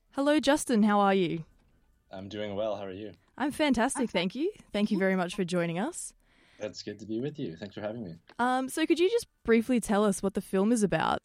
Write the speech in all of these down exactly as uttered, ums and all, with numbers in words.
Hello, Justin. How are you? I'm doing well. How are you? I'm fantastic, thank you. Thank you very much for joining us. It's good to be with you. Thanks for having me. Um, so could you just briefly tell us what the film is about?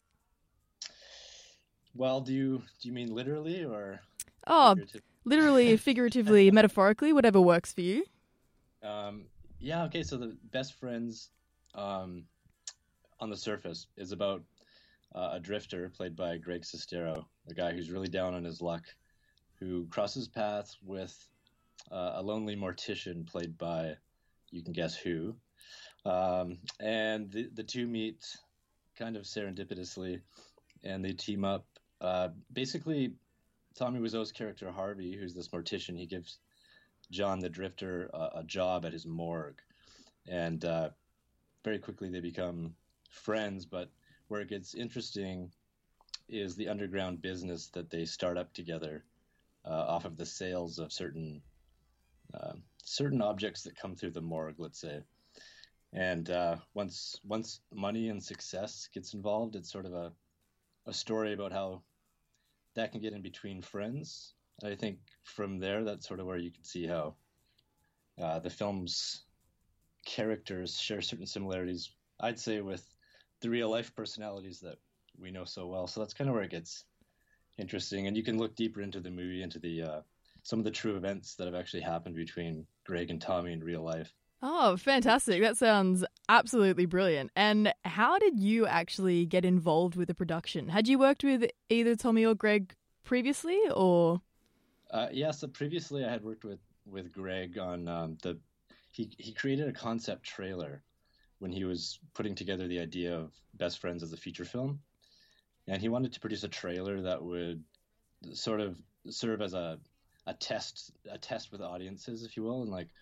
Well, do you do you mean literally or Oh, figurative? literally, figuratively, metaphorically, whatever works for you. Um, yeah, okay. So the best friends, um, on the surface, is about uh, a drifter played by Greg Sestero, a guy who's really down on his luck, who crosses paths with uh, a lonely mortician played by, you can guess who, um, and the the two meet kind of serendipitously, and they team up. Uh, basically, Tommy Wiseau's character Harvey, who's this mortician, he gives John the Drifter a, a job at his morgue, and uh, very quickly they become friends. But where it gets interesting is the underground business that they start up together uh, off of the sales of certain uh, certain objects that come through the morgue, let's say. And uh, once once money and success gets involved, it's sort of a a story about how that can get in between friends. I think from there, that's sort of where you can see how uh, the film's characters share certain similarities, I'd say, with the real life personalities that we know so well. So that's kind of where it gets interesting. And you can look deeper into the movie, into the uh, some of the true events that have actually happened between Greg and Tommy in real life. Oh, fantastic. That sounds absolutely brilliant. And how did you actually get involved with the production? Had you worked with either Tommy or Greg previously, or? Uh, yeah, so previously I had worked with, with Greg on um, the, he, he created a concept trailer when he was putting together the idea of Best Friends as a feature film. And he wanted to produce a trailer that would sort of serve as a, a test, a test with audiences, if you will. And like,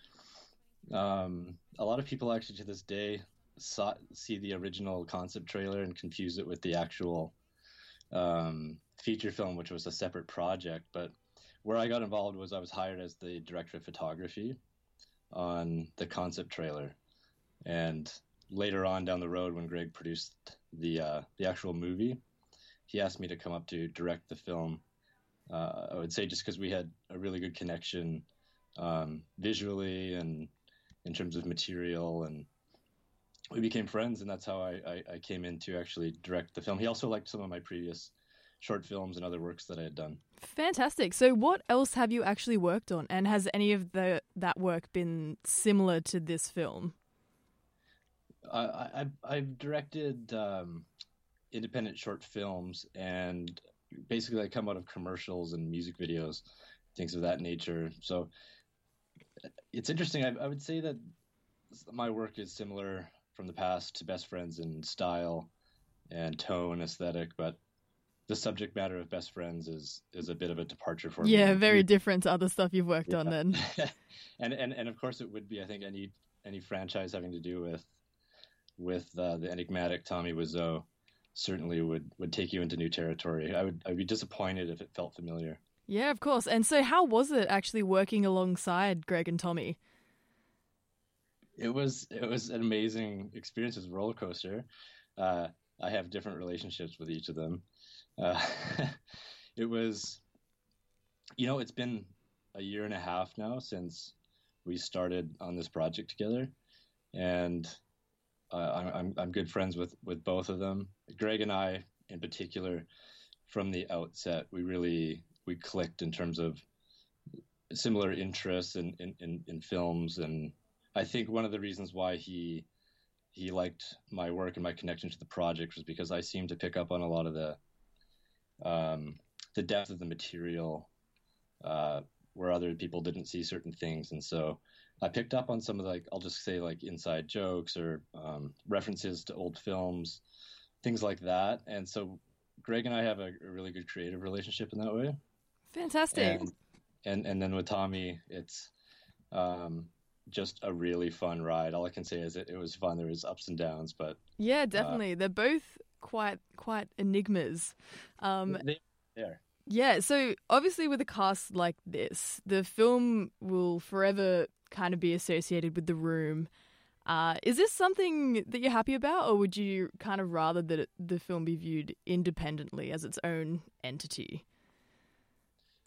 um, a lot of people actually to this day saw, see the original concept trailer and confuse it with the actual um, feature film, which was a separate project. But where I got involved was I was hired as the director of photography on the concept trailer. And later on down the road, when Greg produced the uh, the actual movie, he asked me to come up to direct the film. Uh, I would say just because we had a really good connection um, visually and in terms of material, and we became friends, and that's how I, I, I came in to actually direct the film. He also liked some of my previous short films and other works that I had done. Fantastic. So what else have you actually worked on? And has any of the that work been similar to this film? I, I, I've directed um, independent short films, and basically I come out of commercials and music videos, things of that nature. So it's interesting. I, I would say that my work is similar from the past to Best Friends in style and tone, aesthetic, but the subject matter of Best Friends is is a bit of a departure for me. Yeah, very different to other stuff you've worked Yeah. on then. and, and and of course it would be, I think, any any franchise having to do with with uh, the enigmatic Tommy Wiseau certainly would would take you into new territory. I would I'd be disappointed if it felt familiar. Yeah, of course. And so how was it actually working alongside Greg and Tommy? It was it was an amazing experience. It was a roller coaster. Uh, I have different relationships with each of them. Uh, it was, you know, it's been a year and a half now since we started on this project together, and uh, I'm I'm good friends with with both of them. Greg and I, in particular, from the outset, we really we clicked in terms of similar interests in in, in, in films, and I think one of the reasons why he he liked my work and my connection to the project was because I seemed to pick up on a lot of the um, the depth of the material uh, where other people didn't see certain things, and so I picked up on some of the, like, I'll just say like inside jokes or um, references to old films, things like that. And so Greg and I have a, a really good creative relationship in that way. Fantastic. And and, and then with Tommy, it's um, just a really fun ride. All I can say is it, it was fun. There was ups and downs, but Yeah, definitely. Uh, They're both quite quite enigmas. Um, they, they are. Yeah, so obviously with a cast like this, the film will forever kind of be associated with The Room. Uh, is this something that you're happy about, or would you kind of rather that it, the film be viewed independently as its own entity?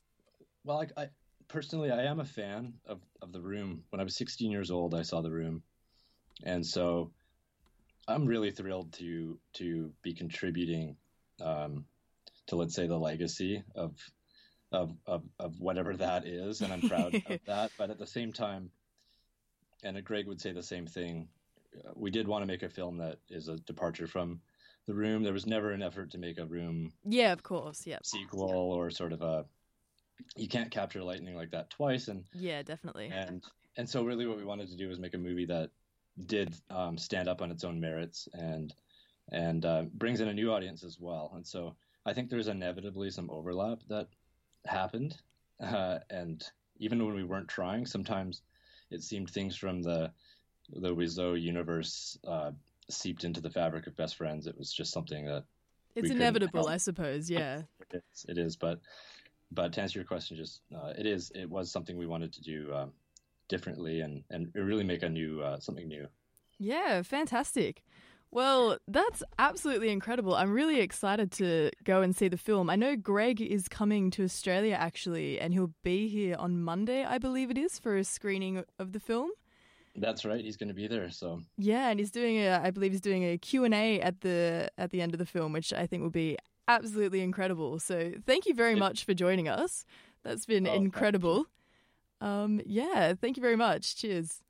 well, I, I personally I am a fan of of The Room. When I was sixteen years old, I saw The Room, and so I'm really thrilled to to be contributing um, to, let's say, the legacy of of of of whatever that is, and I'm proud of that. But at the same time, and Greg would say the same thing, uh, we did want to make a film that is a departure from The Room. There was never an effort to make a Room Yeah, of course. Yeah. sequel or sort of a, you can't capture lightning like that twice, and Yeah, definitely. and and so really what we wanted to do was make a movie that did um, stand up on its own merits and and uh, brings in a new audience as well. And so I think there's inevitably some overlap that happened, uh, and even when we weren't trying, sometimes it seemed things from the the Wiseau universe uh, seeped into the fabric of Best Friends. It was just something that It's inevitable, I suppose. Yeah. It is, it is, but but to answer your question, just uh, it is it was something we wanted to do um, differently and and really make a new uh, something new. Yeah, fantastic. Well, that's absolutely incredible. I'm really excited to go and see the film. I know Greg is coming to Australia actually, and he'll be here on Monday, I believe it is, for a screening of the film. That's right. He's going to be there. So yeah, and he's doing a, I believe he's doing a Q and A at the at the end of the film, which I think will be absolutely incredible. So thank you very much for joining us. That's been oh, incredible. Um, yeah, thank you very much. Cheers.